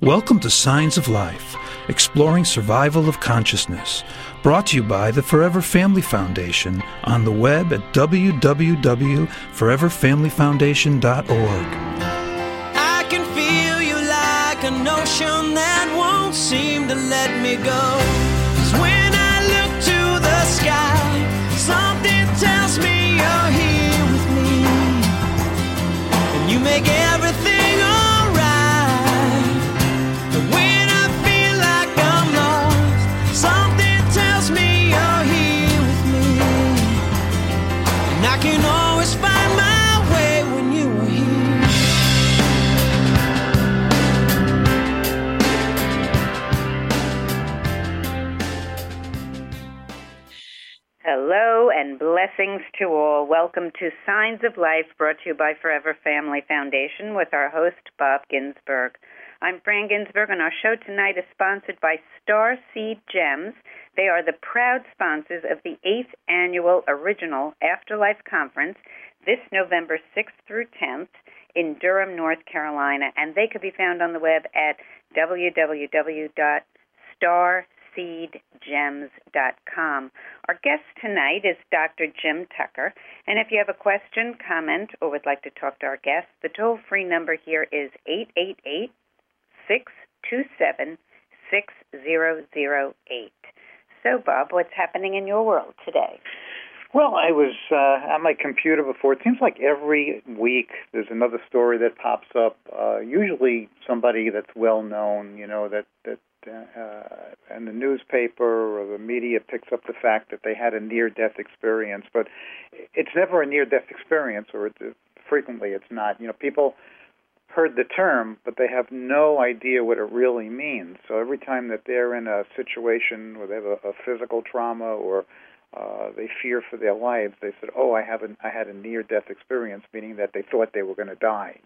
Welcome to Signs of Life, exploring survival of consciousness, brought to you by the Forever Family Foundation on the web at www.foreverfamilyfoundation.org. I can feel you like an ocean that won't seem to let me go. 'Cause when I look to the sky, something tells me you're here with me, and you make everything alright. And when I feel like I'm lost, something tells me you're here with me, and I can always find my way when you are here. Hello and blessings to all. Welcome to Signs of Life, brought to you by Forever Family Foundation with our host, Bob Ginsberg. I'm Fran Ginsberg, and our show tonight is sponsored by Star Seed Gems. They are the proud sponsors of the 8th Annual Original Afterlife Conference this November 6th through 10th in Durham, North Carolina, and they could be found on the web at www.starseedgems.com. Our guest tonight is Dr. Jim Tucker, and if you have a question, comment, or would like to talk to our guest, the toll-free number here is 888-627-6008. So, Bob, what's happening in your world today? Well, I was on my computer before. It seems like every week there's another story that pops up, usually somebody that's well-known, and the newspaper or the media picks up the fact that they had a near-death experience. But it's never a near-death experience, or frequently it's not. People heard the term, but they have no idea what it really means. So every time that they're in a situation where they have a physical trauma or they fear for their lives, they said, "Oh, I had a near-death experience," meaning that they thought they were going to die.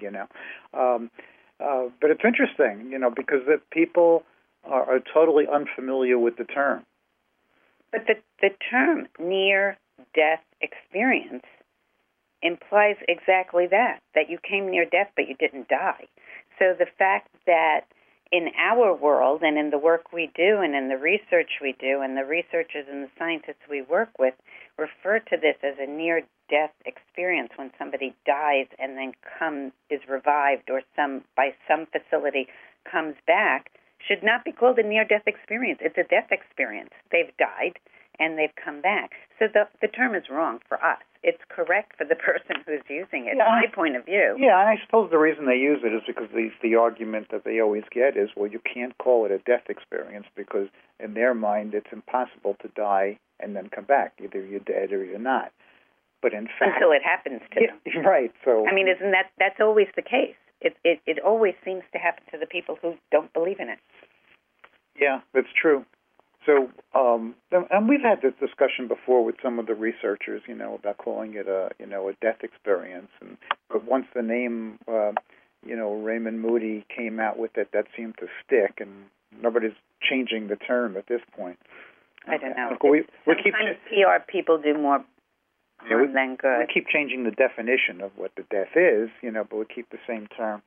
But it's interesting, because the people are totally unfamiliar with the term. But the term near-death experience implies exactly that you came near death but you didn't die. So the fact that in our world and in the work we do and in the research we do and the researchers and the scientists we work with refer to this as a near-death experience when somebody dies and then is revived or by some facility comes back, should not be called a near-death experience. It's a death experience. They've died and they've come back. So the term is wrong for us. It's correct for the person who's using it, my point of view. Yeah, and I suppose the reason they use it is because the argument that they always get is, well, you can't call it a death experience because in their mind it's impossible to die and then come back. Either you're dead or you're not. But in fact... Until it happens to them. Right. So I mean, isn't that's always the case? It always seems to happen to the people who don't believe in it. Yeah, that's true. So, and we've had this discussion before with some of the researchers, about calling it a death experience. But once the name, Raymond Moody came out with it, that seemed to stick, and nobody's changing the term at this point. I don't know. Sometimes PR people do more harm than good. We keep changing the definition of what the death is, but we keep the same term.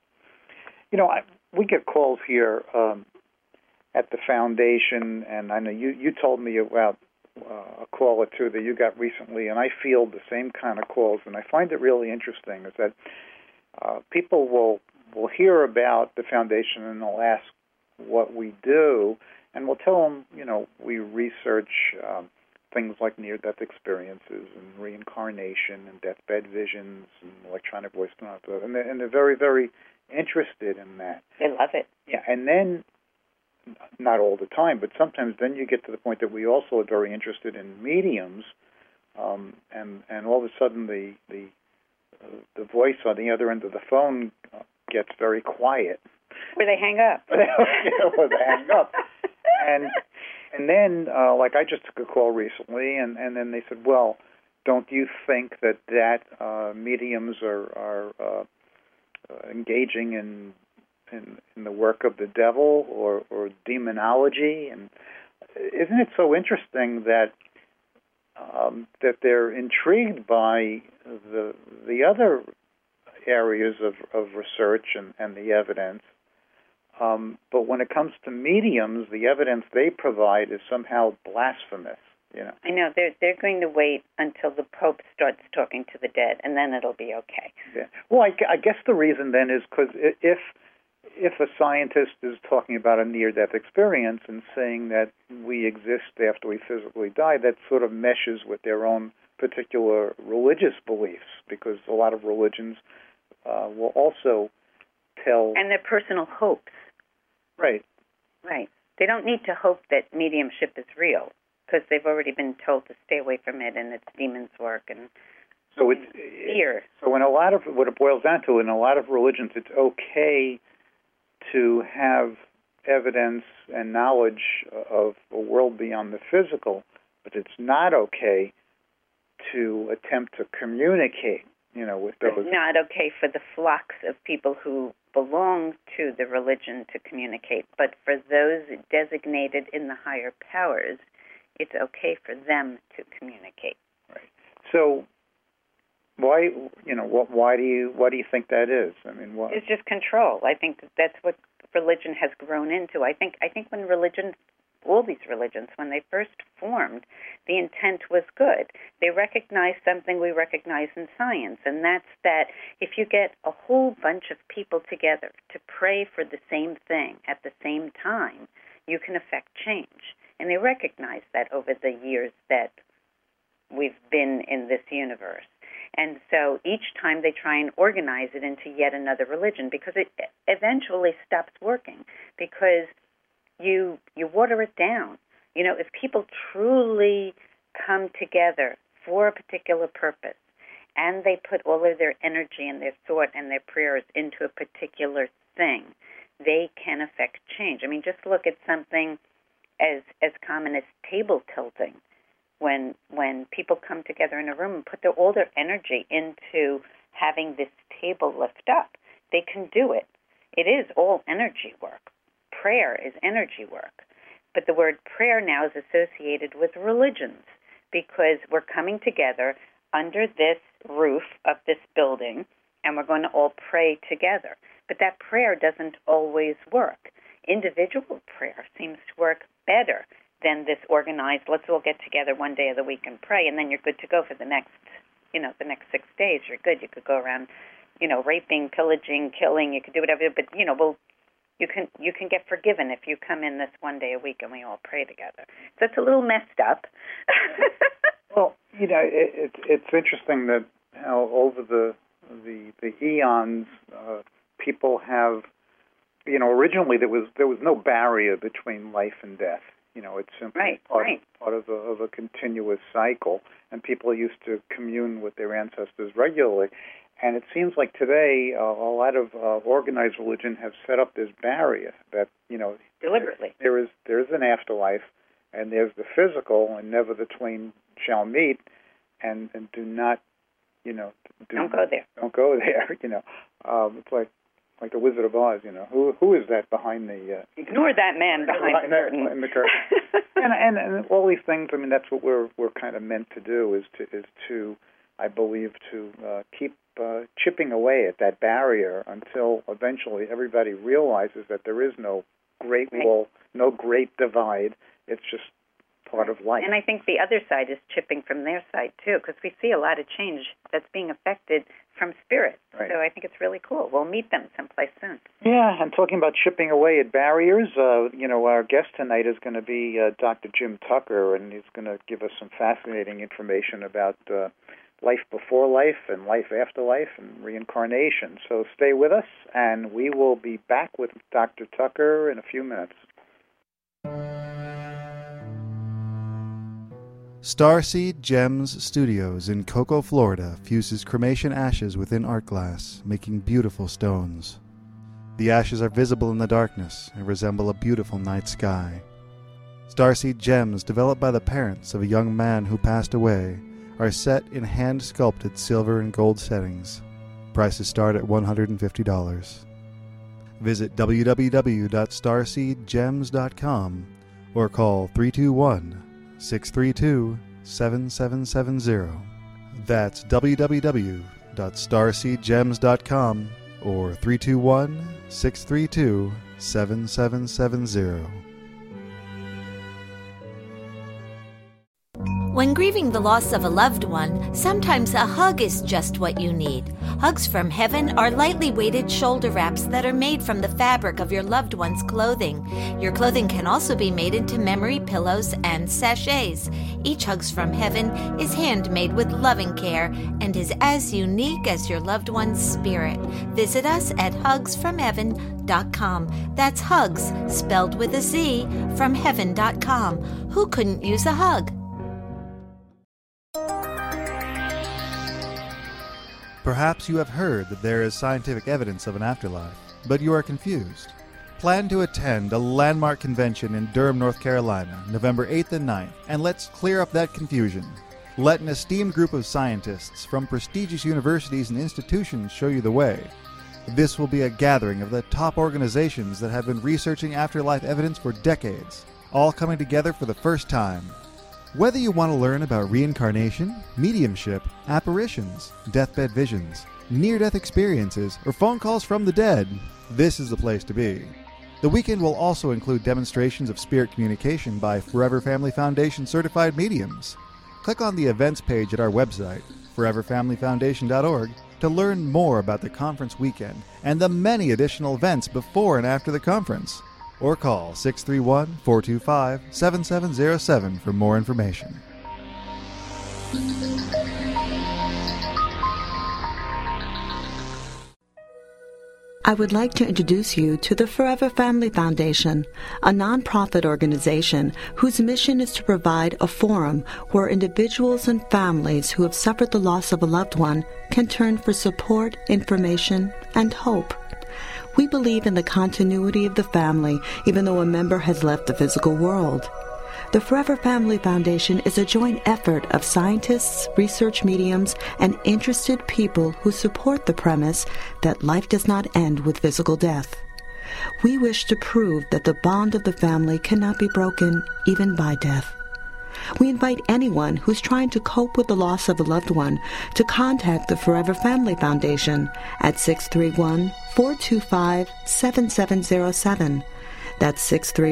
We get calls here at the foundation, and I know you told me about a call or two that you got recently, and I field the same kind of calls, and I find it really interesting is that people will hear about the foundation and they'll ask what we do, and we'll tell them, we research things like near-death experiences and reincarnation and deathbed visions and electronic voice command, and they're very, very interested in that. They love it. Yeah, and then not all the time, but sometimes then you get to the point that we also are very interested in mediums, and all of a sudden the voice on the other end of the phone gets very quiet. Or they hang up. Or they hang up. And then, like I just took a call recently, and then they said, well, don't you think that mediums are engaging in the work of the devil or demonology? And isn't it so interesting that they're intrigued by the other areas of research and the evidence, But when it comes to mediums, the evidence they provide is somehow blasphemous. I know they're going to wait until the Pope starts talking to the dead, and then it'll be okay. Yeah. Well, I guess the reason then is because if a scientist is talking about a near-death experience and saying that we exist after we physically die, that sort of meshes with their own particular religious beliefs, because a lot of religions will also tell... And their personal hopes. Right. Right. They don't need to hope that mediumship is real, because they've already been told to stay away from it and it's demons' work and fear. So in a lot of, what it boils down to, in a lot of religions, it's okay to have evidence and knowledge of a world beyond the physical, but it's not okay to attempt to communicate, with those. It's not okay for the flocks of people who belong to the religion to communicate, but for those designated in the higher powers, it's okay for them to communicate. Right. So, why do you think that is? I mean, why? It's just control. I think that's what religion has grown into. I think when all these religions, when they first formed, the intent was good. They recognized something we recognize in science, and that's that if you get a whole bunch of people together to pray for the same thing at the same time, you can affect change. And they recognize that over the years that we've been in this universe. And so each time they try and organize it into yet another religion, because it eventually stops working, because you water it down. If people truly come together for a particular purpose, and they put all of their energy and their thought and their prayers into a particular thing, they can affect change. I mean, just look at something as common as table tilting. When people come together in a room and put all their energy into having this table lift up, they can do it. It is all energy work. Prayer is energy work. But the word prayer now is associated with religions, because we're coming together under this roof of this building, and we're going to all pray together. But that prayer doesn't always work. Individual prayer seems to work better than this organized, let's all get together one day of the week and pray, and then you're good to go for the next 6 days. You're good. You could go around, raping, pillaging, killing. You could do whatever, but, you can get forgiven if you come in this one day a week and we all pray together. So it's a little messed up. Well, it's interesting that how over the eons, people have, originally there was no barrier between life and death. It's simply part of a continuous cycle, and people used to commune with their ancestors regularly. And it seems like today a lot of organized religion have set up this barrier that, deliberately there is an afterlife, and there's the physical, and never the twain shall meet, and do not, don't go there. Don't go there. It's like the Wizard of Oz, who is that behind the... Ignore that man behind the curtain. In the curtain. and all these things, I mean, that's what we're kind of meant to do, is to I believe, to keep chipping away at that barrier until eventually everybody realizes that there is no great wall, no great divide. It's just part of life. And I think the other side is chipping from their side, too, because we see a lot of change that's being affected from spirit. Right. So I think it's really cool. We'll meet them someplace soon. Yeah, and talking about chipping away at barriers, our guest tonight is going to be Dr. Jim Tucker, and he's going to give us some fascinating information about life before life and life after life and reincarnation. So stay with us, and we will be back with Dr. Tucker in a few minutes. Starseed Gems Studios in Cocoa, Florida fuses cremation ashes within art glass, making beautiful stones. The ashes are visible in the darkness and resemble a beautiful night sky. Starseed Gems, developed by the parents of a young man who passed away, are set in hand-sculpted silver and gold settings. Prices start at $150. Visit www.starseedgems.com or call 321-632-7770. That's www.starseedgems.com or 321-632-7770. 7770. When grieving the loss of a loved one, sometimes a hug is just what you need. Hugs from Heaven are lightly weighted shoulder wraps that are made from the fabric of your loved one's clothing. Your clothing can also be made into memory pillows and sachets. Each Hugs from Heaven is handmade with loving care and is as unique as your loved one's spirit. Visit us at hugsfromheaven.com. That's hugs, spelled with a Z, from heaven.com. Who couldn't use a hug? Perhaps you have heard that there is scientific evidence of an afterlife, but you are confused. Plan to attend a landmark convention in Durham, North Carolina, November 8th and 9th, and let's clear up that confusion. Let an esteemed group of scientists from prestigious universities and institutions show you the way. This will be a gathering of the top organizations that have been researching afterlife evidence for decades, all coming together for the first time. Whether you want to learn about reincarnation, mediumship, apparitions, deathbed visions, near-death experiences, or phone calls from the dead, this is the place to be. The weekend will also include demonstrations of spirit communication by Forever Family Foundation certified mediums. Click on the events page at our website, foreverfamilyfoundation.org, to learn more about the conference weekend and the many additional events before and after the conference. Or call 631-425-7707 for more information. I would like to introduce you to the Forever Family Foundation, a nonprofit organization whose mission is to provide a forum where individuals and families who have suffered the loss of a loved one can turn for support, information, and hope. We believe in the continuity of the family, even though a member has left the physical world. The Forever Family Foundation is a joint effort of scientists, research mediums, and interested people who support the premise that life does not end with physical death. We wish to prove that the bond of the family cannot be broken even by death. We invite anyone who's trying to cope with the loss of a loved one to contact the Forever Family Foundation at 631-425-7707. That's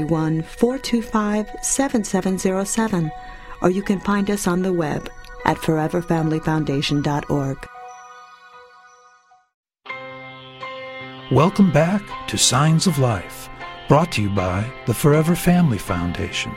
631-425-7707. Or you can find us on the web at foreverfamilyfoundation.org. Welcome back to Signs of Life, brought to you by the Forever Family Foundation.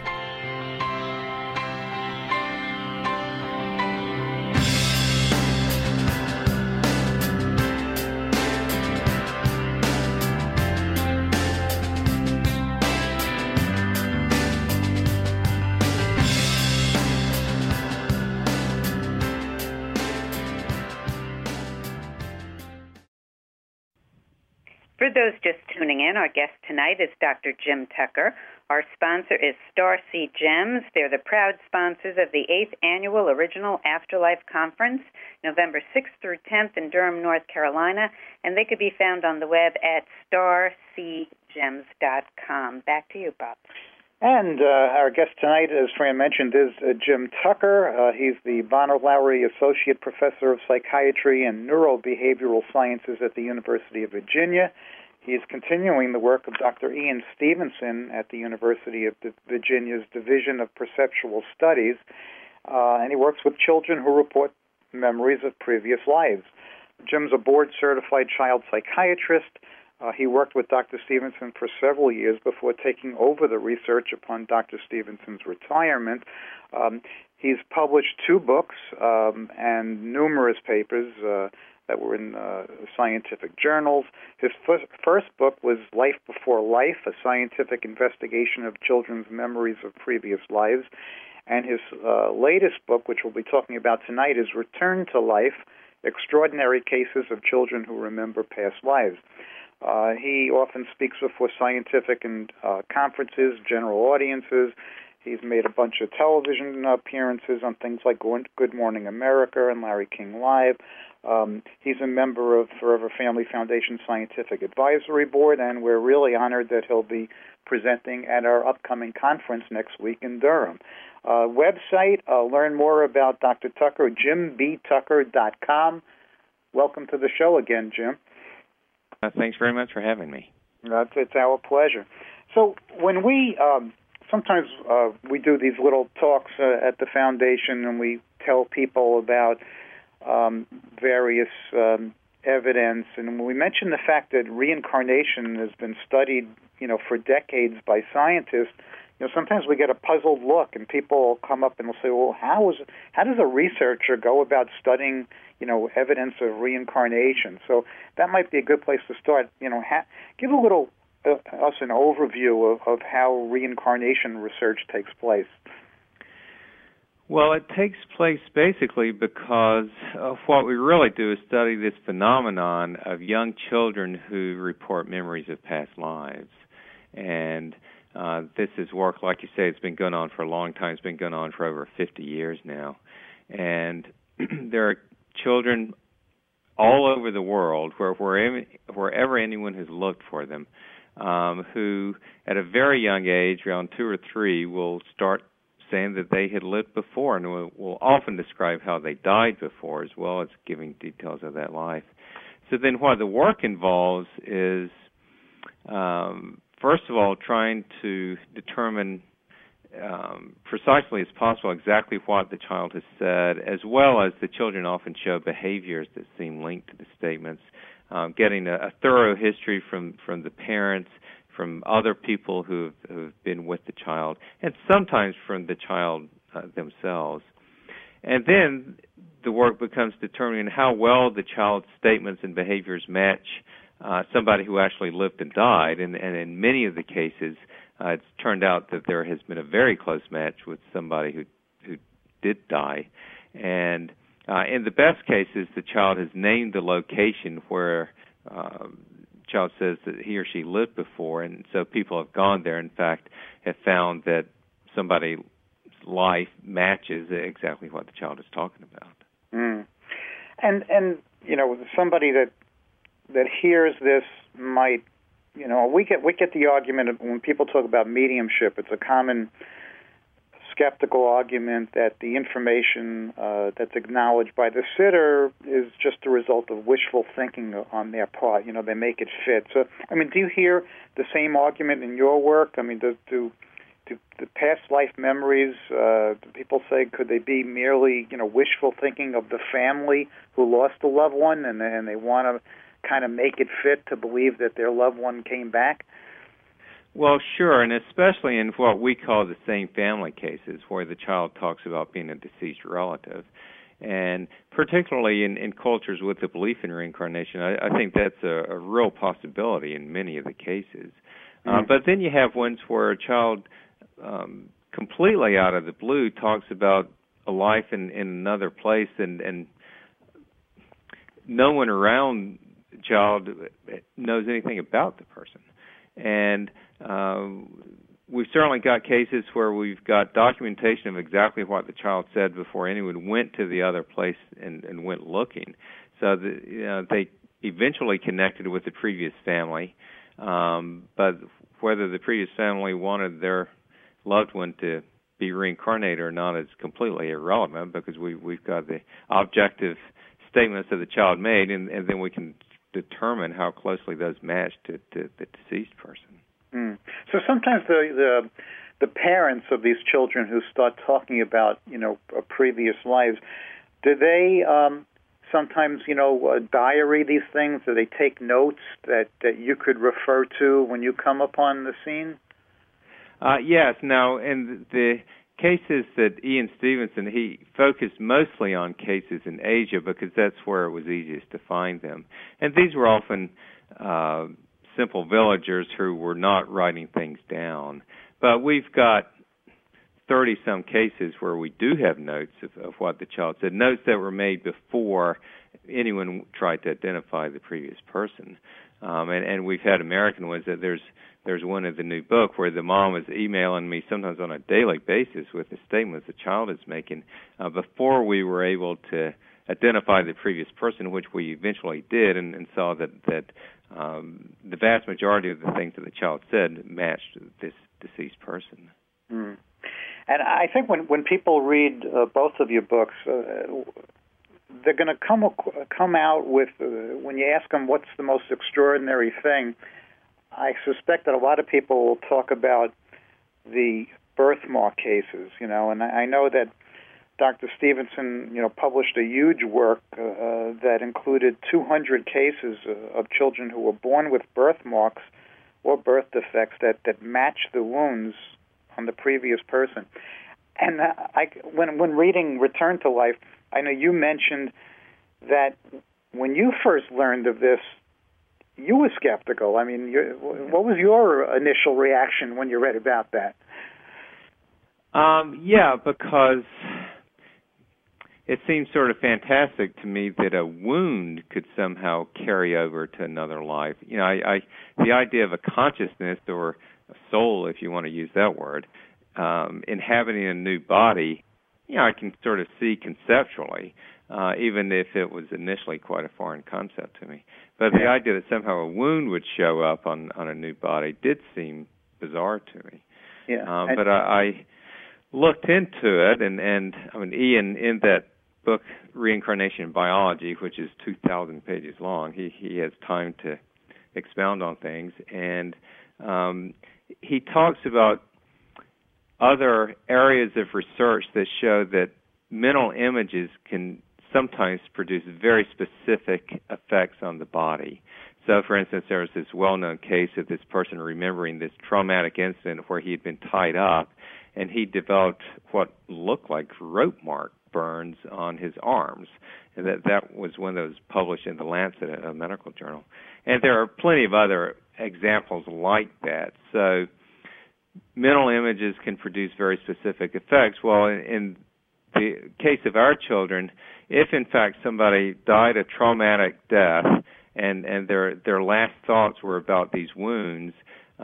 For those just tuning in, our guest tonight is Dr. Jim Tucker. Our sponsor is Starseed Gems. They're the proud sponsors of the 8th Annual Original Afterlife Conference, November 6th through 10th in Durham, North Carolina, and they could be found on the web at starseedgems.com. Back to you, Bob. And our guest tonight, as Fran mentioned, is Jim Tucker. He's the Bonner Lowry Associate Professor of Psychiatry and Neurobehavioral Sciences at the University of Virginia. He's continuing the work of Dr. Ian Stevenson at the University of Virginia's Division of Perceptual Studies, and he works with children who report memories of previous lives. Jim's a board-certified child psychiatrist. He worked with Dr. Stevenson for several years before taking over the research upon Dr. Stevenson's retirement. He's published 2 books and numerous papers that were in scientific journals. His first book was Life Before Life, a scientific investigation of children's memories of previous lives. And his latest book, which we'll be talking about tonight, is Return to Life, Extraordinary Cases of Children Who Remember Past Lives. He often speaks before scientific and conferences, general audiences. He's made a bunch of television appearances on things like Good Morning America and Larry King Live. He's a member of Forever Family Foundation Scientific Advisory Board, and we're really honored that he'll be presenting at our upcoming conference next week in Durham. Website, learn more about Dr. Tucker, jimbtucker.com. Welcome to the show again, Jim. Thanks very much for having me. It's our pleasure. So when we sometimes we do these little talks at the foundation, and we tell people about various evidence, and when we mention the fact that reincarnation has been studied, for decades by scientists, sometimes we get a puzzled look, and people will come up and will say, "Well, how does a researcher go about studying, evidence of reincarnation?" So that might be a good place to start. Give a little us an overview of how reincarnation research takes place. Well, it takes place basically because what we really do is study this phenomenon of young children who report memories of past lives. And this is work, like you say, it's been going on for a long time. It's been going on for over 50 years now. And there are children all over the world, wherever anyone has looked for them, who at a very young age, around 2 or 3, will start saying that they had lived before, and will often describe how they died before, as well as giving details of that life. So then what the work involves is, first of all, trying to determine precisely as possible exactly what the child has said, as well as the children often show behaviors that seem linked to the statements, getting a thorough history from the parents, from other people who've been with the child, and sometimes from the child themselves. And then the work becomes determining how well the child's statements and behaviors match somebody who actually lived and died. And in many of the cases, it's turned out that there has been a very close match with somebody who did die. And in the best cases, the child has named the location where child says that he or she lived before, and so people have gone there, in fact, have found that somebody's life matches exactly what the child is talking about. Mm. And somebody that hears this might, we get the argument of, when people talk about mediumship, it's a common skeptical argument that the information that's acknowledged by the sitter is just a result of wishful thinking on their part. They make it fit. So, do you hear the same argument in your work? Do the past life memories, do people say, could they be merely, wishful thinking of the family who lost a loved one, and they want to kind of make it fit to believe that their loved one came back? Well, sure, and especially in what we call the same family cases, where the child talks about being a deceased relative. And particularly in cultures with the belief in reincarnation, I think that's a real possibility in many of the cases. But then you have ones where a child completely out of the blue talks about a life in another place, and no one around the child knows anything about the person. And we've certainly got cases where we've got documentation of exactly what the child said before anyone went to the other place and went looking. So they eventually connected with the previous family, but whether the previous family wanted their loved one to be reincarnated or not is completely irrelevant, because we've got the objective statements that the child made, and then we can determine how closely those match to the deceased person. Mm. So sometimes the parents of these children who start talking about previous lives, do they sometimes diary these things? Do they take notes that you could refer to when you come upon the scene? Yes. Now, in the cases that Ian Stevenson, he focused mostly on cases in Asia because that's where it was easiest to find them. And these were often simple villagers who were not writing things down. But we've got 30-some cases where we do have notes of what the child said, notes that were made before anyone tried to identify the previous person. And we've had American ones. That there's one in the new book where the mom is emailing me sometimes on a daily basis with the statements the child is making before we were able to identify the previous person, which we eventually did, and saw that the vast majority of the things that the child said matched this deceased person. Mm. And I think when people read both of your books, they're going to come out with, when you ask them what's the most extraordinary thing, I suspect that a lot of people will talk about the birthmark cases, and I know that Dr. Stevenson, published a huge work that included 200 cases of children who were born with birthmarks or birth defects that match the wounds on the previous person. And when reading Return to Life, I know you mentioned that when you first learned of this, you were skeptical. I mean, what was your initial reaction when you read about that? Yeah, because it seems sort of fantastic to me that a wound could somehow carry over to another life. The idea of a consciousness or a soul, if you want to use that word, inhabiting a new body, I can sort of see conceptually, even if it was initially quite a foreign concept to me. But the idea that somehow a wound would show up on a new body did seem bizarre to me. Yeah. But I looked into it, and I mean, Ian, in that book, Reincarnation in Biology, which is 2,000 pages long, he has time to expound on things, and he talks about other areas of research that show that mental images can sometimes produce very specific effects on the body. So, for instance, there was this well-known case of this person remembering this traumatic incident where he had been tied up, and he developed what looked like rope mark burns on his arms. And that was one that was published in The Lancet, a medical journal. And there are plenty of other examples like that. So mental images can produce very specific effects. Well, in the case of our children, if in fact somebody died a traumatic death and their last thoughts were about these wounds,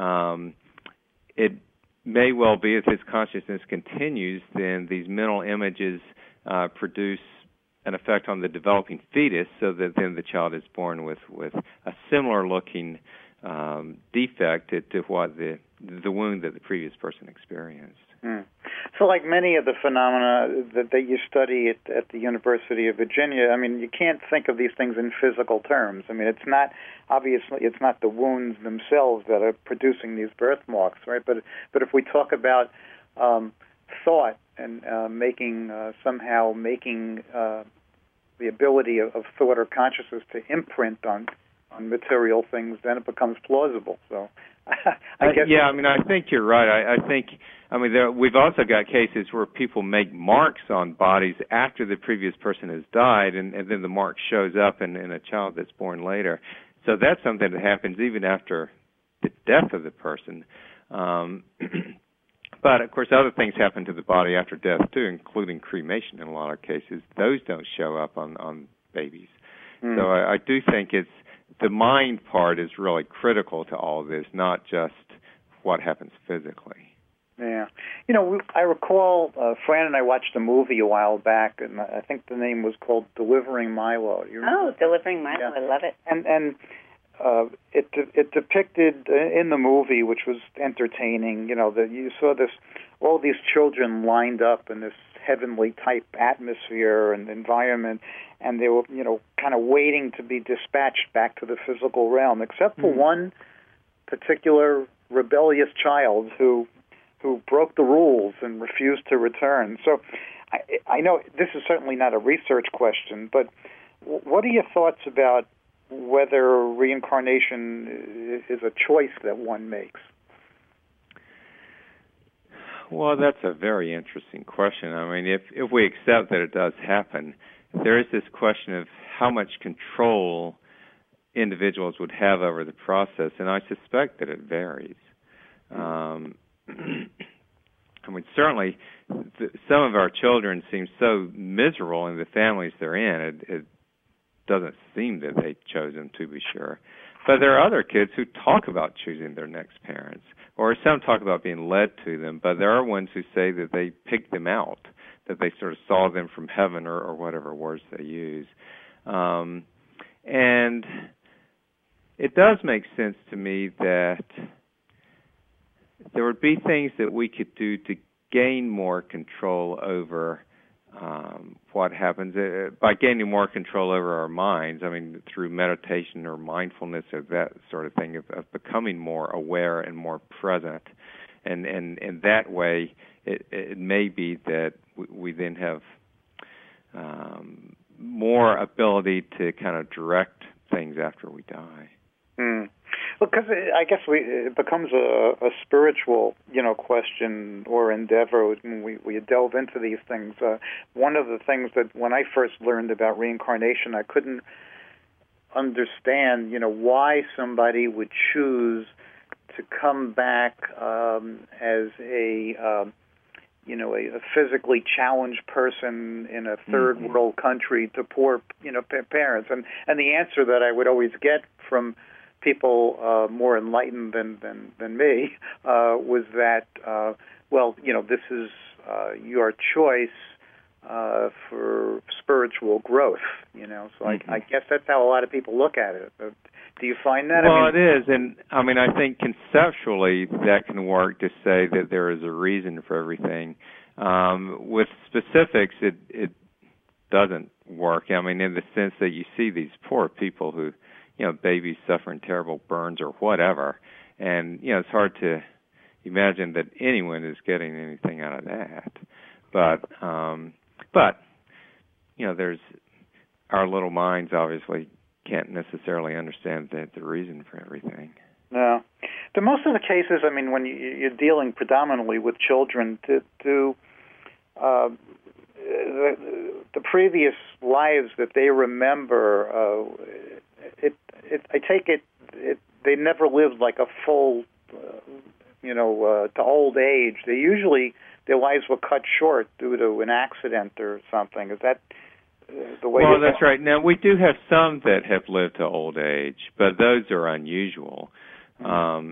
it may well be if his consciousness continues, then these mental images produce an effect on the developing fetus, so that then the child is born with a similar looking defect to what the wound that the previous person experienced. Mm. So like many of the phenomena that you study at the University of Virginia, I mean, you can't think of these things in physical terms. I mean, it's not the wounds themselves that are producing these birthmarks, right? But if we talk about thought and making the ability of thought or consciousness to imprint on material things, then it becomes plausible. So I guess. Yeah, I mean, I think you're right. We've also got cases where people make marks on bodies after the previous person has died, and then the mark shows up in a child that's born later. So that's something that happens even after the death of the person. But, of course, other things happen to the body after death, too, including cremation in a lot of cases. Those don't show up on babies. Mm. So I do think the mind part is really critical to all of this, not just what happens physically. Yeah. I recall Fran and I watched a movie a while back, and I think the name was called Delivering Milo. You remember? Oh, Delivering Milo. Yeah. I love it. And it depicted in the movie, which was entertaining, that you saw all these children lined up in this heavenly type atmosphere and environment, and they were, kind of waiting to be dispatched back to the physical realm, except for one particular rebellious child who broke the rules and refused to return. So I know this is certainly not a research question, but what are your thoughts about whether reincarnation is a choice that one makes? Well, that's a very interesting question. I mean, if we accept that it does happen, there is this question of how much control individuals would have over the process, and I suspect that it varies. Certainly, some of our children seem so miserable in the families they're in, it doesn't seem that they chose them, to be sure. But there are other kids who talk about choosing their next parents, or some talk about being led to them, but there are ones who say that they picked them out, that they sort of saw them from heaven or whatever words they use. And it does make sense to me that there would be things that we could do to gain more control over what happens by gaining more control over our minds. I mean, through meditation or mindfulness or that sort of thing, of becoming more aware and more present. And in that way, it may be that we then have more ability to kind of direct things after we die. Well, because I guess it becomes a spiritual, question or endeavor when we delve into these things. One of the things that when I first learned about reincarnation, I couldn't understand, why somebody would choose to come back as a physically challenged person in a third world country to poor, parents. And the answer that I would always get from people more enlightened than me was that, this is your choice for spiritual growth. So I guess that's how a lot of people look at it. Do you find that? Well, it is, and I think conceptually that can work to say that there is a reason for everything. With specifics, it doesn't work. In the sense that you see these poor people who, babies suffering terrible burns or whatever, and it's hard to imagine that anyone is getting anything out of that. But there's our little minds obviously can't necessarily understand the reason for everything. No. The most of the cases, when you're dealing predominantly with children, the previous lives that they remember, I take it they never lived like a full, to old age. Their lives were cut short due to an accident or something. Is that the way? Well, that's right. Now, we do have some that have lived to old age, but those are unusual. 70%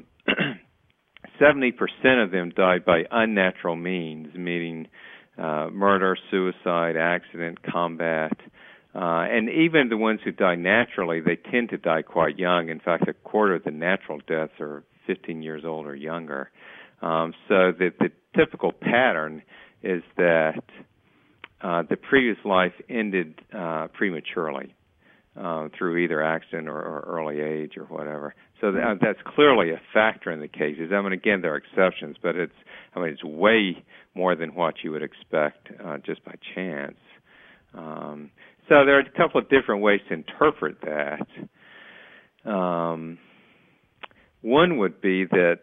of them died by unnatural means, meaning murder, suicide, accident, combat. And even the ones who die naturally, they tend to die quite young. In fact, a quarter of the natural deaths are 15 years old or younger. So the typical pattern is that the previous life ended prematurely through either accident or early age or whatever. So that's clearly a factor in the cases. Again, there are exceptions, but it's way more than what you would expect just by chance. So there are a couple of different ways to interpret that. One would be that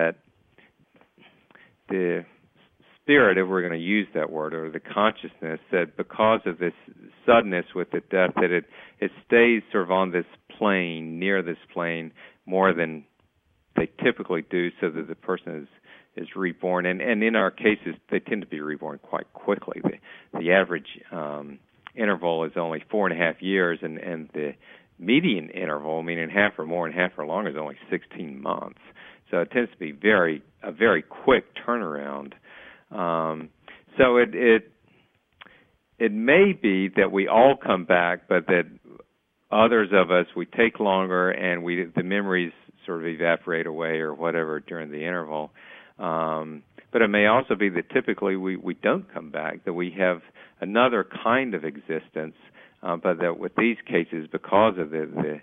the spirit, if we're going to use that word, or the consciousness, that because of this suddenness with the death, that it stays sort of on this plane, near this plane, more than they typically do, so that the person is reborn. And in our cases, they tend to be reborn quite quickly. The average interval is only 4.5 years, and the median interval, meaning half or more and half or longer, is only 16 months. So it tends to be a very quick turnaround. So it may be that we all come back, but that others of us, we take longer, and the memories sort of evaporate away or whatever during the interval. But it may also be that typically we don't come back, that we have another kind of existence, but that with these cases, because of the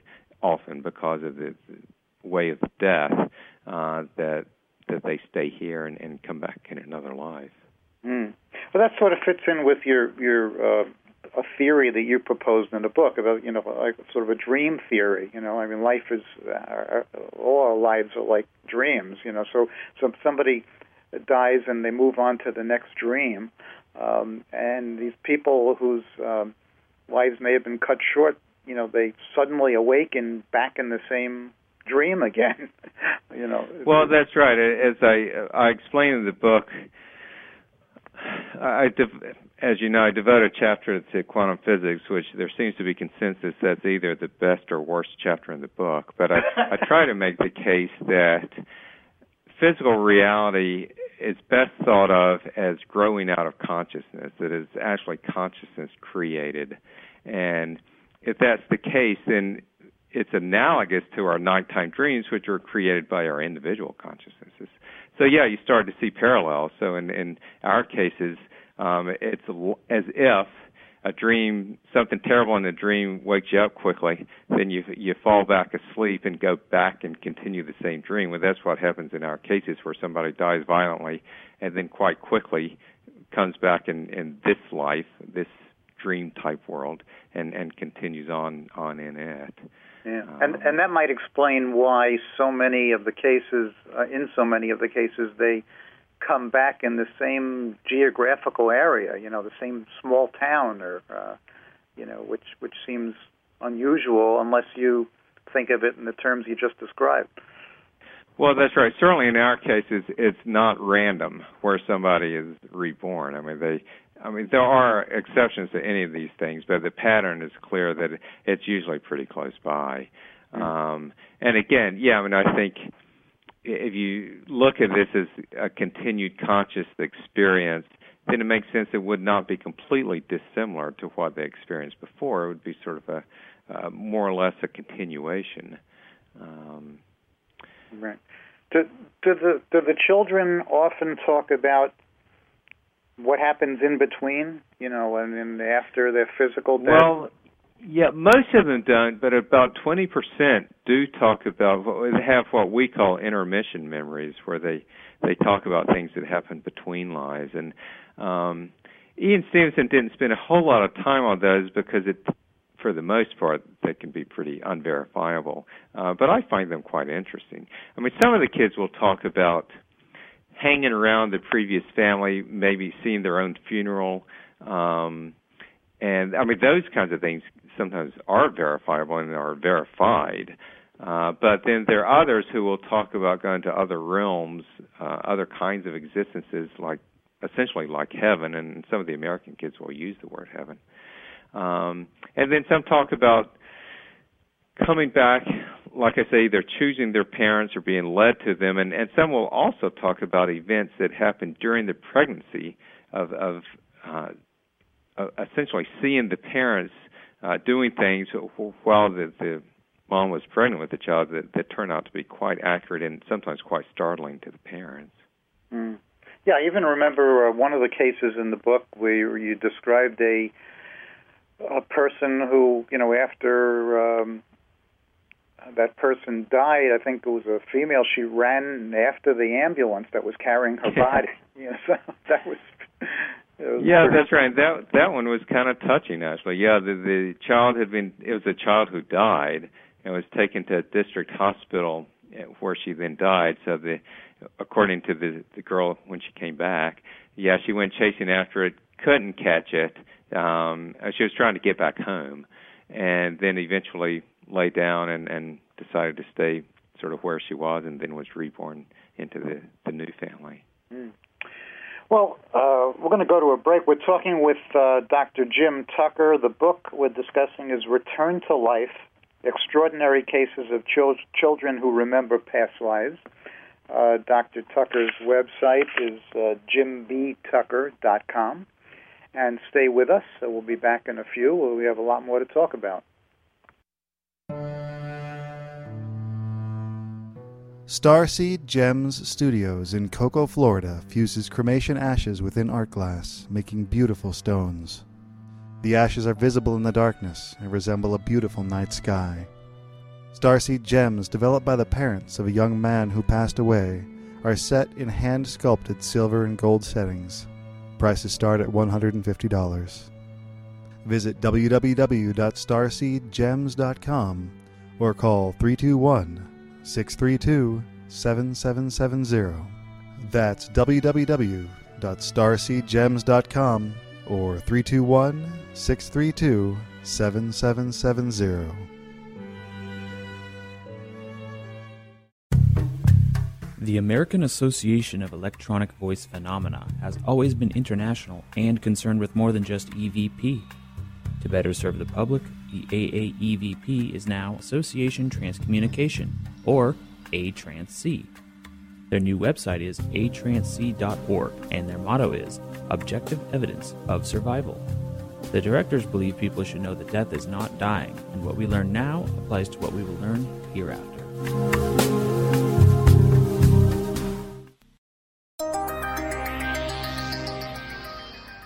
way of death, that they stay here and come back in another life. Well, that sort of fits in with your a theory that you proposed in the book about like sort of a dream theory. Life is all our lives are like dreams. So if somebody dies and they move on to the next dream, and these people whose lives may have been cut short, they suddenly awaken back in the same dream again. Well, that's right. As I explain in the book, as you know, I devote a chapter to quantum physics, which there seems to be consensus that's either the best or worst chapter in the book. But I try to make the case that physical reality is best thought of as growing out of consciousness, that is actually consciousness created. And if that's the case, then it's analogous to our nighttime dreams, which are created by our individual consciousnesses. So, yeah, you start to see parallels. So in our cases, It's as if a dream, something terrible in a dream wakes you up quickly, then you fall back asleep and go back and continue the same dream. Well, that's what happens in our cases where somebody dies violently and then quite quickly comes back in this life, this dream-type world, and continues on in it. Yeah, and that might explain why so many of the cases, they come back in the same geographical area, the same small town, or which seems unusual unless you think of it in the terms you just described. Well, that's right. Certainly in our case, it's not random where somebody is reborn. There are exceptions to any of these things, but the pattern is clear that it's usually pretty close by. And again, I think if you look at this as a continued conscious experience, then it makes sense it would not be completely dissimilar to what they experienced before. It would be sort of a more or less a continuation. Right. Do the children often talk about what happens in between, and after their physical death? Well, yeah, most of them don't, but about 20% do talk about, have what we call intermission memories, where they talk about things that happened between lives. And Ian Stevenson didn't spend a whole lot of time on those because for the most part, they can be pretty unverifiable. But I find them quite interesting. Some of the kids will talk about hanging around the previous family, maybe seeing their own funeral. And, those kinds of things sometimes are verifiable and are verified. But then there are others who will talk about going to other realms, other kinds of existences, essentially like heaven, and some of the American kids will use the word heaven. And then some talk about coming back, like I say, either choosing their parents or being led to them, and some will also talk about events that happened during the pregnancy of essentially seeing the parents doing things while the mom was pregnant with the child that turned out to be quite accurate and sometimes quite startling to the parents. Mm. Yeah, I even remember one of the cases in the book where you described a person who, after that person died, I think it was a female, she ran after the ambulance that was carrying her body. So that was... Yeah, that's right. That one was kind of touching, actually. Yeah, the child it was a child who died and was taken to a district hospital where she then died. So according to the girl, when she came back, she went chasing after it, couldn't catch it. She was trying to get back home, and then eventually lay down and decided to stay sort of where she was, and then was reborn into the new family. Mm. Well, we're going to go to a break. We're talking with Dr. Jim Tucker. The book we're discussing is Return to Life, Extraordinary Cases of Children Who Remember Past Lives. Dr. Tucker's website is jimbtucker.com. And stay with us. We'll be back in a few. We have a lot more to talk about. Starseed Gems Studios in Cocoa, Florida fuses cremation ashes within art glass, making beautiful stones. The ashes are visible in the darkness and resemble a beautiful night sky. Starseed Gems, developed by the parents of a young man who passed away, are set in hand-sculpted silver and gold settings. Prices start at $150. Visit www.starseedgems.com or call 321-632-7770. That's www.starseedgems.com or 321-632-7770. The American Association of Electronic Voice Phenomena has always been international and concerned with more than just EVP. To better serve the public, the AAEVP is now Association Transcommunication, or ATRANSC. Their new website is atransc.org, and their motto is Objective Evidence of Survival. The directors believe people should know that death is not dying, and what we learn now applies to what we will learn hereafter.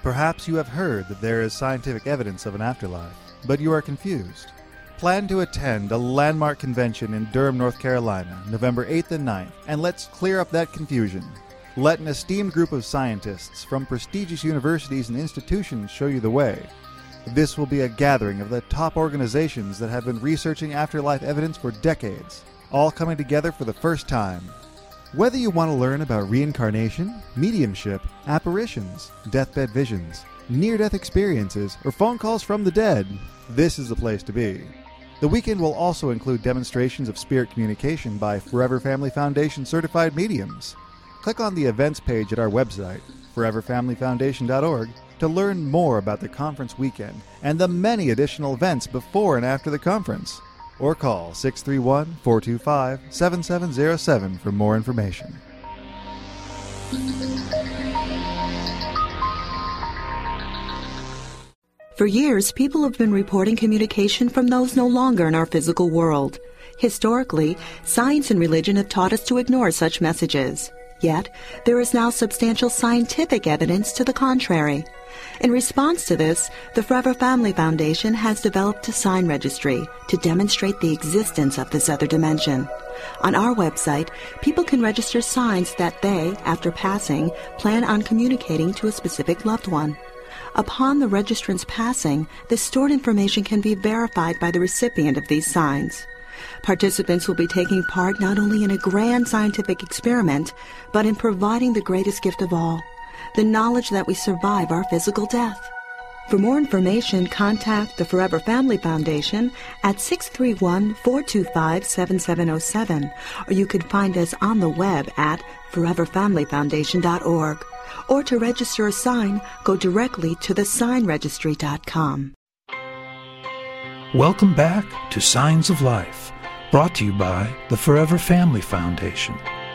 Perhaps you have heard that there is scientific evidence of an afterlife, but you are confused. Plan to attend a landmark convention in Durham, North Carolina, November 8th and 9th, and let's clear up that confusion. Let an esteemed group of scientists from prestigious universities and institutions show you the way. This will be a gathering of the top organizations that have been researching afterlife evidence for decades, all coming together for the first time. Whether you want to learn about reincarnation, mediumship, apparitions, deathbed visions, near-death experiences, or phone calls from the dead, this is the place to be. The weekend will also include demonstrations of spirit communication by Forever Family Foundation certified mediums. Click on the events page at our website, foreverfamilyfoundation.org, to learn more about the conference weekend and the many additional events before and after the conference. Or call 631-425-7707 for more information. For years, people have been reporting communication from those no longer in our physical world. Historically, science and religion have taught us to ignore such messages. Yet, there is now substantial scientific evidence to the contrary. In response to this, the Forever Family Foundation has developed a sign registry to demonstrate the existence of this other dimension. On our website, people can register signs that they, after passing, plan on communicating to a specific loved one. Upon the registrant's passing, the stored information can be verified by the recipient of these signs. Participants will be taking part not only in a grand scientific experiment, but in providing the greatest gift of all, the knowledge that we survive our physical death. For more information, contact the Forever Family Foundation at 631-425-7707, or you can find us on the web at foreverfamilyfoundation.org. Or to register a sign, go directly to thesignregistry.com. Welcome back to Signs of Life, brought to you by the Forever Family Foundation.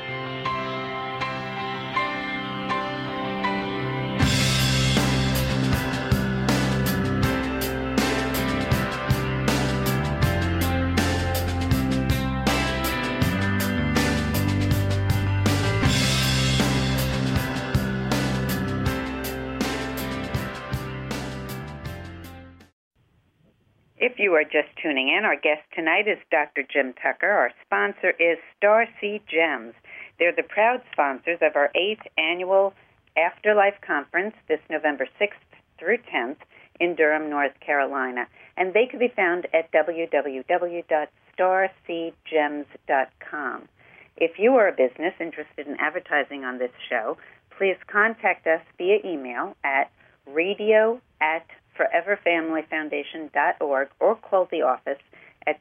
If you are just tuning in, our guest tonight is Dr. Jim Tucker. Our sponsor is Starseed Gems. They're the proud sponsors of our 8th annual Afterlife Conference this November 6th through 10th in Durham, North Carolina. And they can be found at www.starseedgems.com. If you are a business interested in advertising on this show, please contact us via email at radio@foreverfamilyfoundation.org or call the office at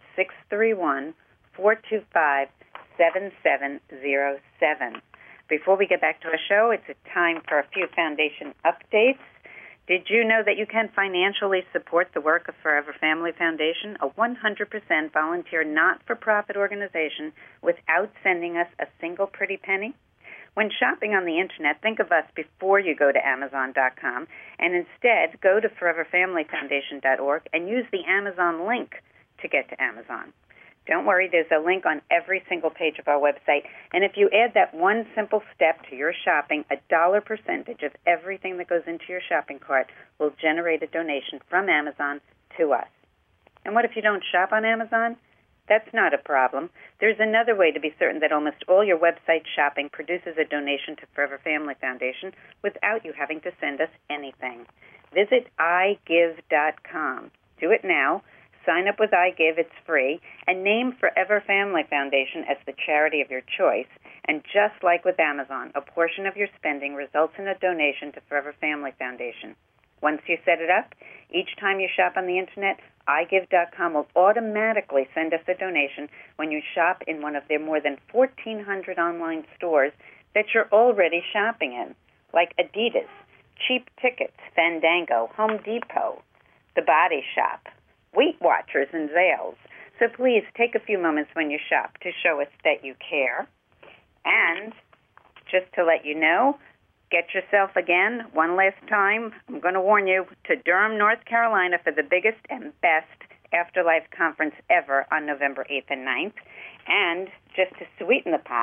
631-425-7707. Before we get back to our show, it's a time for a few foundation updates. Did you know that you can financially support the work of Forever Family Foundation, a 100% volunteer not-for-profit organization, without sending us a single pretty penny? When shopping on the Internet, think of us before you go to Amazon.com, and instead go to foreverfamilyfoundation.org and use the Amazon link to get to Amazon. Don't worry, there's a link on every single page of our website, and if you add that one simple step to your shopping, a dollar percentage of everything that goes into your shopping cart will generate a donation from Amazon to us. And what if you don't shop on Amazon? That's not a problem. There's another way to be certain that almost all your website shopping produces a donation to Forever Family Foundation without you having to send us anything. Visit iGive.com. Do it now. Sign up with iGive. It's free. And name Forever Family Foundation as the charity of your choice. And just like with Amazon, a portion of your spending results in a donation to Forever Family Foundation. Once you set it up, each time you shop on the Internet, iGive.com will automatically send us a donation when you shop in one of their more than 1,400 online stores that you're already shopping in, like Adidas, Cheap Tickets, Fandango, Home Depot, The Body Shop, Weight Watchers, and Zales. So please take a few moments when you shop to show us that you care. And just to let you know, get yourself again, one last time, I'm going to warn you, to Durham, North Carolina for the biggest and best Afterlife Conference ever on November 8th and 9th. And just to sweeten the pot,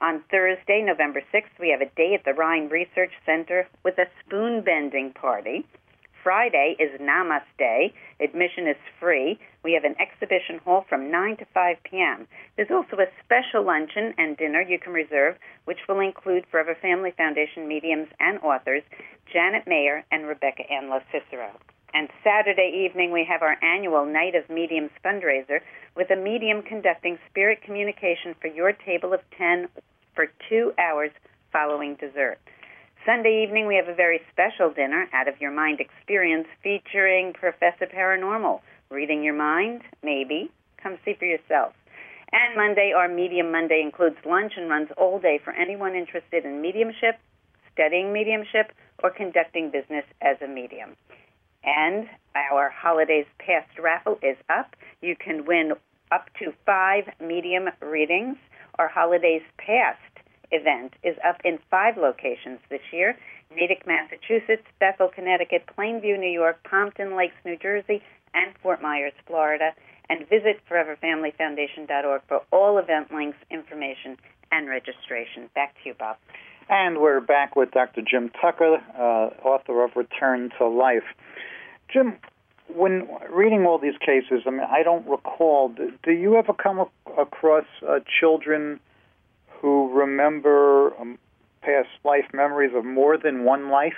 On Thursday, November 6th, we have a day at the Rhine Research Center with a spoon-bending party. Friday is Namaste. Admission is free. We have an exhibition hall from 9 to 5 p.m. There's also a special luncheon and dinner you can reserve, which will include Forever Family Foundation mediums and authors Janet Mayer and Rebecca Ann Cicero. And Saturday evening, we have our annual Night of Mediums fundraiser with a medium conducting spirit communication for your table of 10 for 2 hours following dessert. Sunday evening, we have a very special dinner, Out of Your Mind Experience, featuring Professor Paranormal. Reading your mind? Maybe. Come see for yourself. And Monday, our Medium Monday, includes lunch and runs all day for anyone interested in mediumship, studying mediumship, or conducting business as a medium. And our Holidays Past raffle is up. You can win up to 5 medium readings. Our Holidays Past event is up in 5 locations this year: Natick, Massachusetts, Bethel, Connecticut, Plainview, New York, Pompton Lakes, New Jersey, and Fort Myers, Florida. And visit foreverfamilyfoundation.org for all event links, information, and registration. Back to you, Bob. And we're back with Dr. Jim Tucker, author of Return to Life. Jim, when reading all these cases, I mean, I don't recall, do you ever come across children who remember past life memories of more than one life?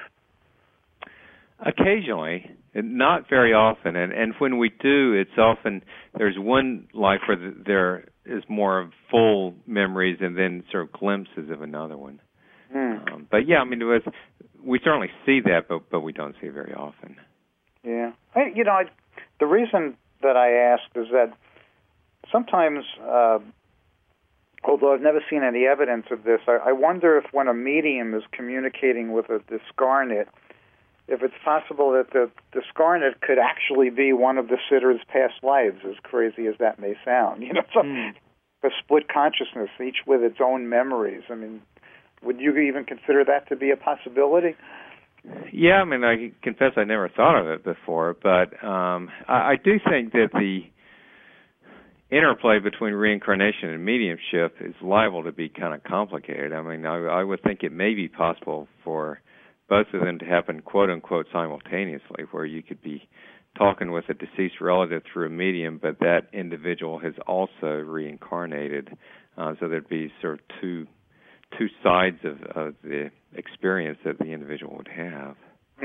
Occasionally, not very often. And when we do, it's often there's one life where there is more of full memories and then sort of glimpses of another one. But, yeah, I mean, we certainly see that, but we don't see it very often. Yeah. The reason that I ask is that sometimes, although I've never seen any evidence of this, I wonder if when a medium is communicating with a discarnate, if it's possible that the discarnate could actually be one of the sitter's past lives, as crazy as that may sound. A split consciousness, each with its own memories. I mean, would you even consider that to be a possibility? Yeah, I mean, I confess I never thought of it before, but I do think that the interplay between reincarnation and mediumship is liable to be kind of complicated. I mean, I would think it may be possible for both of them to happen, quote-unquote, simultaneously, where you could be talking with a deceased relative through a medium, but that individual has also reincarnated, so there'd be sort of two sides of the experience that the individual would have.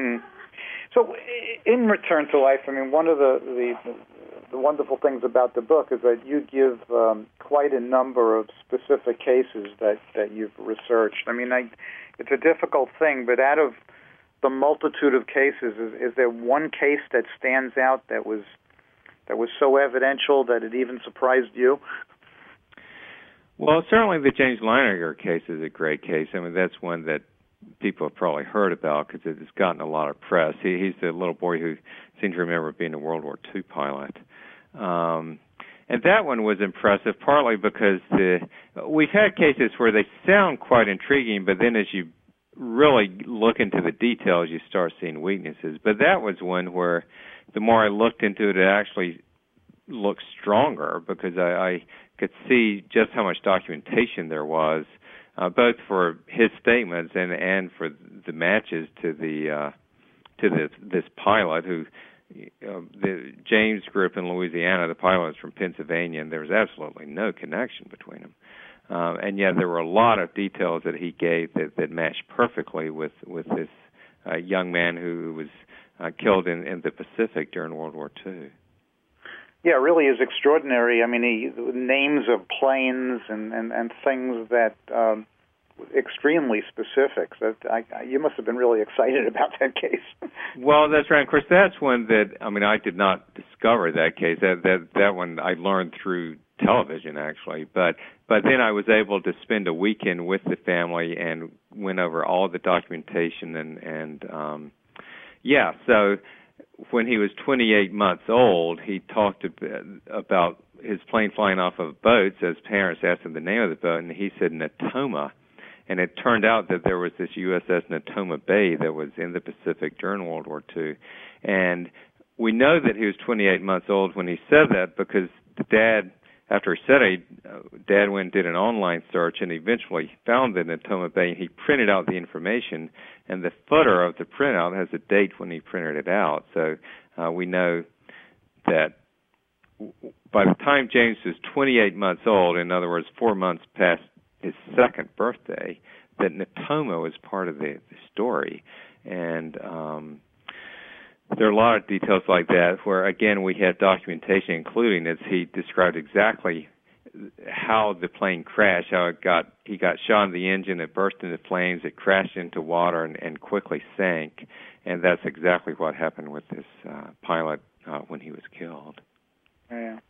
So in Return to Life, I mean, one of the wonderful things about the book is that you give quite a number of specific cases that you've researched. I mean, it's a difficult thing, but out of the multitude of cases, is there one case that stands out that was so evidential that it even surprised you? Well, certainly the James Leininger case is a great case. I mean, that's one that people have probably heard about because it's gotten a lot of press. He's the little boy who seems to remember being a World War II pilot. And that one was impressive, partly because we've had cases where they sound quite intriguing, but then as you really look into the details, you start seeing weaknesses. But that was one where the more I looked into it, it actually looked stronger because I could see just how much documentation there was, both for his statements and for the matches to this pilot who. The James grew up in Louisiana. The pilot was from Pennsylvania, and there was absolutely no connection between them. And yet there were a lot of details that he gave that matched perfectly with this young man who was killed in the Pacific during World War II. Yeah, it really is extraordinary. I mean, names of planes and things that extremely specific. So you must have been really excited about that case. Well, that's right. Of course, that's one that, I mean, I did not discover that case. That one I learned through television, actually. But then I was able to spend a weekend with the family and went over all the documentation and so when he was 28 months old, he talked about his plane flying off of boats as parents asked him the name of the boat, and he said Natoma. And it turned out that there was this USS Natoma Bay that was in the Pacific during World War II. And we know that he was 28 months old when he said that because the dad after he said it, Dad went and did an online search and eventually found the Natoma Bay, and he printed out the information, and the footer of the printout has a date when he printed it out. So we know that by the time James was 28 months old, in other words, 4 months past his second birthday, that Natoma was part of the story. And there are a lot of details like that where, again, we have documentation, including as he described exactly how the plane crashed, how he got shot in the engine, it burst into flames, it crashed into water, and quickly sank. And that's exactly what happened with this pilot when he was killed. Yeah.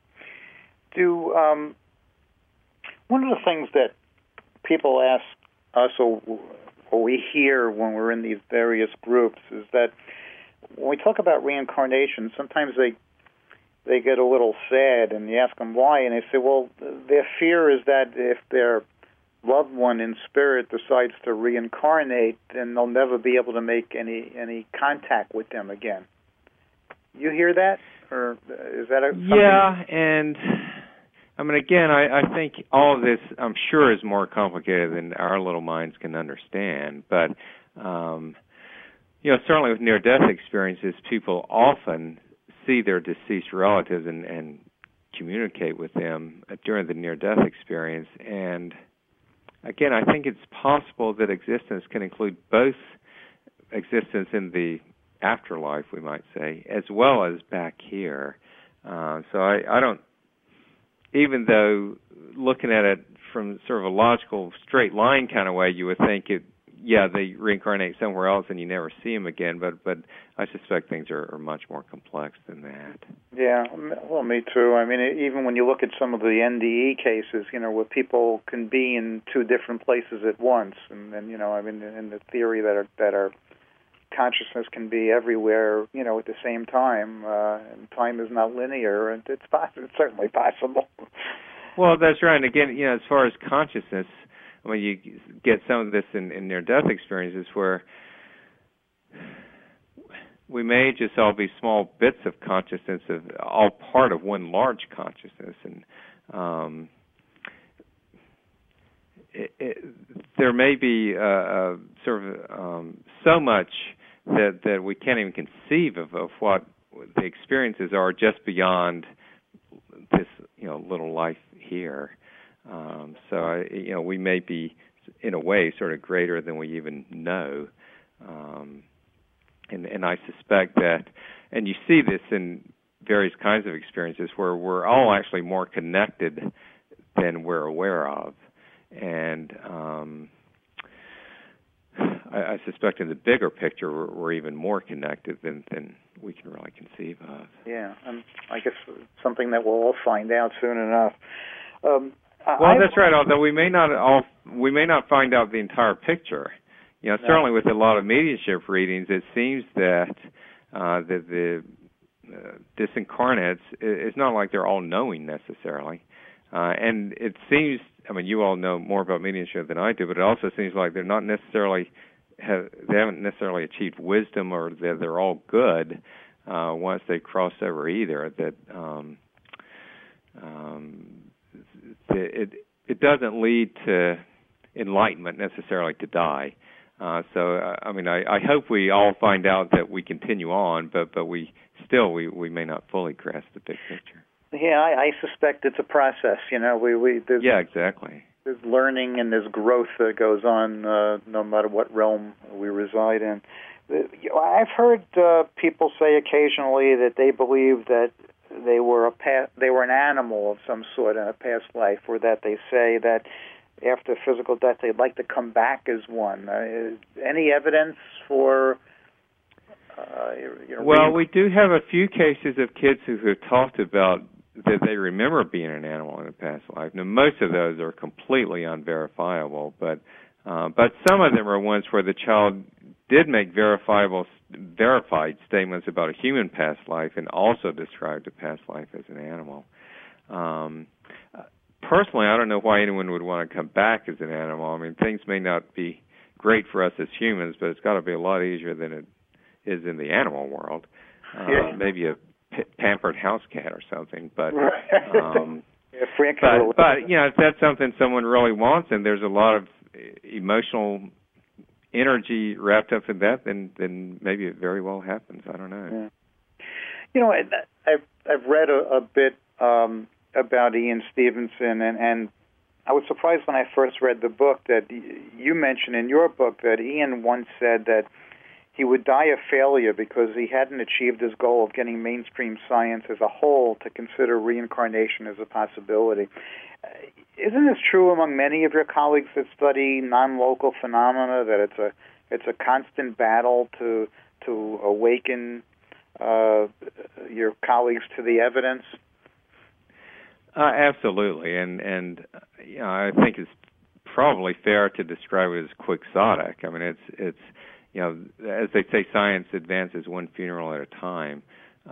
One of the things that people ask us or we hear when we're in these various groups is that when we talk about reincarnation, sometimes they get a little sad, and you ask them why, and they say, well, their fear is that if their loved one in spirit decides to reincarnate, then they'll never be able to make any contact with them again. You hear that? Or is that something? Yeah, and I mean, again, I think all of this, I'm sure, is more complicated than our little minds can understand. But, certainly with near-death experiences, people often see their deceased relatives and communicate with them during the near-death experience. And, again, I think it's possible that existence can include both existence in the afterlife, we might say, as well as back here. So I don't, even though looking at it from sort of a logical straight line kind of way, you would think they reincarnate somewhere else and you never see them again, but I suspect things are much more complex than that. Yeah, well, me too. I mean, even when you look at some of the NDE cases, where people can be in two different places at once, and in the theory that our consciousness can be everywhere, at the same time, and time is not linear, and it's certainly possible. Well, that's right. And again, as far as consciousness, I mean, you get some of this in near-death experiences where we may just all be small bits of consciousness, all part of one large consciousness, and there may be sort of so much that we can't even conceive of what the experiences are just beyond this little life here. So we may be in a way sort of greater than we even know, and I suspect that, and you see this in various kinds of experiences where we're all actually more connected than we're aware of. And I suspect in the bigger picture we're even more connected than we can really conceive of. Yeah, and I guess something that we'll all find out soon enough. That's right. Although we may not find out the entire picture. Certainly with a lot of mediumship readings, it seems that the disincarnates, it's not like they're all knowing necessarily. And it seems, I mean, you all know more about mediumship than I do, but it also seems like they're not necessarily they haven't necessarily achieved wisdom, or that they're all good once they cross over either. That it doesn't lead to enlightenment necessarily to die. I hope we all find out that we continue on, but we may not fully grasp the big picture. Yeah, I suspect it's a process. Yeah, exactly. There's learning and there's growth that goes on no matter what realm we reside in. I've heard people say occasionally that they believe that they were an animal of some sort in a past life, or that they say that after physical death they'd like to come back as one. Any evidence for? Well, we do have a few cases of kids who have talked about that they remember being an animal in a past life. Now, most of those are completely unverifiable, but some of them are ones where the child did make verified statements about a human past life and also described a past life as an animal. Personally, I don't know why anyone would want to come back as an animal. I mean, things may not be great for us as humans, but it's got to be a lot easier than it is in the animal world. Maybe a pampered house cat or something, but But if that's something someone really wants, and there's a lot of emotional energy wrapped up in that, then maybe it very well happens. I don't know. Yeah. I've read a bit about Ian Stevenson, and I was surprised when I first read the book that you mentioned in your book that Ian once said that he would die a failure because he hadn't achieved his goal of getting mainstream science as a whole to consider reincarnation as a possibility. Isn't this true among many of your colleagues that study non-local phenomena, that it's a constant battle to awaken your colleagues to the evidence? Absolutely, and I think it's probably fair to describe it as quixotic. I mean, it's as they say, science advances one funeral at a time,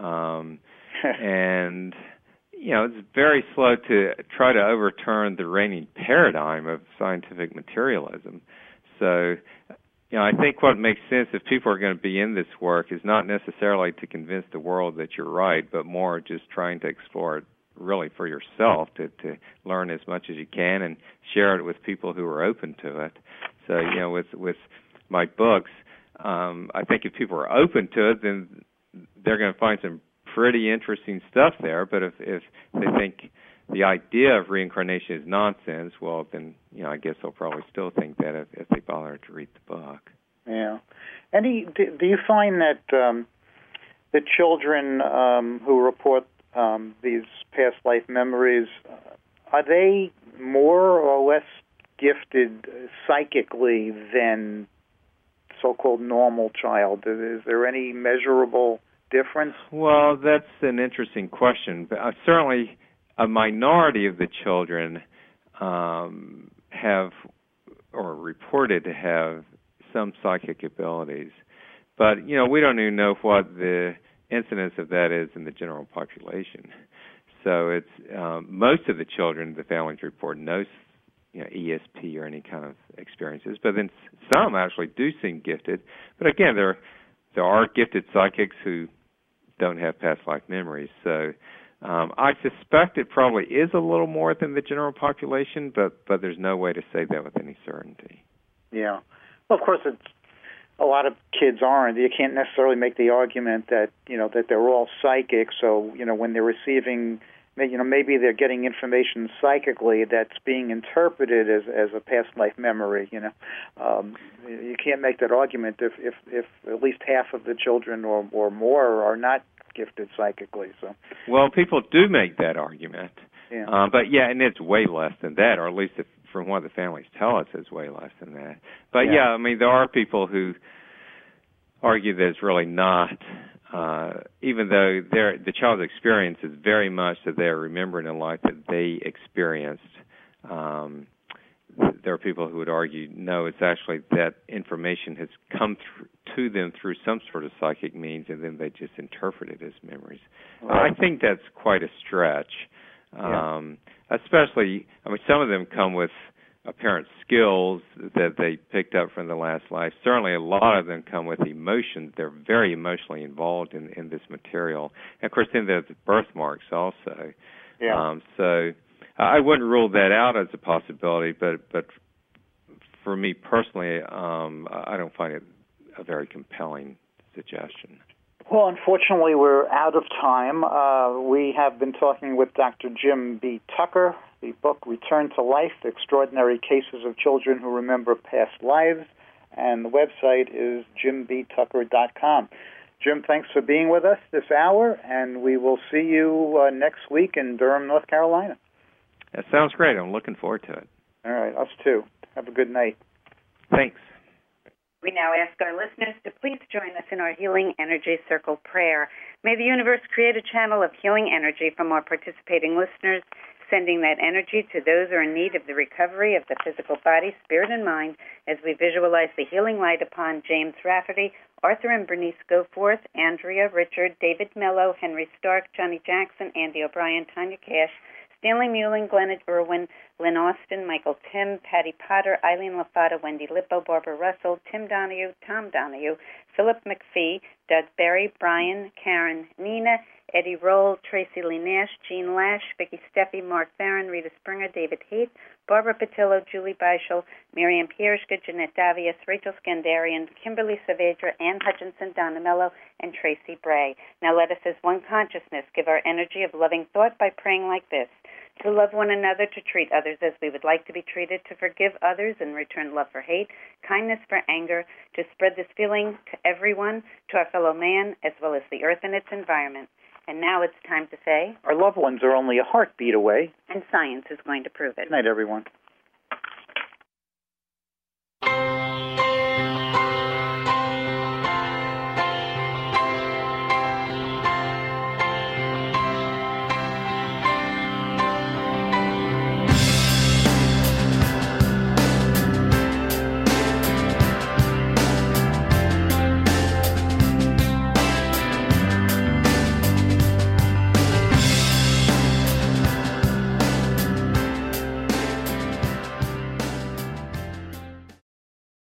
and it's very slow to try to overturn the reigning paradigm of scientific materialism. So, I think what makes sense if people are going to be in this work is not necessarily to convince the world that you're right, but more just trying to explore it really for yourself, to learn as much as you can and share it with people who are open to it. So, with my books, I think if people are open to it, then they're going to find some pretty interesting stuff there. But if they think the idea of reincarnation is nonsense, well, then I guess they'll probably still think that if they bother to read the book. Yeah. Do you find that the children who report these past life memories, are they more or less gifted psychically than so-called normal child? Is there any measurable difference? Well, that's an interesting question. But certainly a minority of the children have or reported to have some psychic abilities. But, we don't even know what the incidence of that is in the general population. So it's most of the children the families report no ESP or any kind of experiences, but then some actually do seem gifted. But again, there are gifted psychics who don't have past life memories. So I suspect it probably is a little more than the general population, but there's no way to say that with any certainty. Yeah. Well, of course, a lot of kids aren't. You can't necessarily make the argument that that they're all psychic. So when they're receiving, maybe they're getting information psychically that's being interpreted as a past life memory. You can't make that argument if at least half of the children or more are not gifted psychically. So. Well, people do make that argument. Yeah. But and it's way less than that, or at least from what the families tell us, it's way less than that. But there are people who argue that it's really not, even though the child's experience is very much that they're remembering a life that they experienced. There are people who would argue, no, it's actually that information has come to them through some sort of psychic means, and then they just interpret it as memories. Right. I think that's quite a stretch. Especially, some of them come with apparent skills that they picked up from the last life. Certainly a lot of them come with emotions. They're very emotionally involved in this material. And of course, then there's birthmarks also. Yeah. So I wouldn't rule that out as a possibility, but for me personally, I don't find it a very compelling suggestion. Well, unfortunately, we're out of time. We have been talking with Dr. Jim B. Tucker. The book, Return to Life, Extraordinary Cases of Children Who Remember Past Lives, and the website is jimbtucker.com. Jim, thanks for being with us this hour, and we will see you next week in Durham, North Carolina. That sounds great. I'm looking forward to it. All right, us too. Have a good night. Thanks. We now ask our listeners to please join us in our Healing Energy Circle prayer. May the universe create a channel of healing energy from our participating listeners, sending that energy to those who are in need of the recovery of the physical body, spirit, and mind, as we visualize the healing light upon James Rafferty, Arthur and Bernice Goforth, Andrea, Richard, David Mello, Henry Stark, Johnny Jackson, Andy O'Brien, Tanya Cash, Stanley Muling, Glenn Irwin, Lynn Austin, Michael Tim, Patty Potter, Eileen LaFata, Wendy Lippo, Barbara Russell, Tim Donahue, Tom Donahue, Philip McPhee, Doug Berry, Brian, Karen, Nina, Eddie Roll, Tracy Lee Nash, Jean Lash, Vicki Steffi, Mark Farron, Rita Springer, David Haight, Barbara Patillo, Julie Beischel, Miriam Pierschke, Jeanette Davies, Rachel Skandarian, Kimberly Saavedra, Ann Hutchinson, Donna Mello, and Tracy Bray. Now let us as one consciousness give our energy of loving thought by praying like this: to love one another, to treat others as we would like to be treated, to forgive others and return love for hate, kindness for anger, to spread this feeling to everyone, to our fellow man, as well as the earth and its environment. And now it's time to say, our loved ones are only a heartbeat away. And science is going to prove it. Good night, everyone.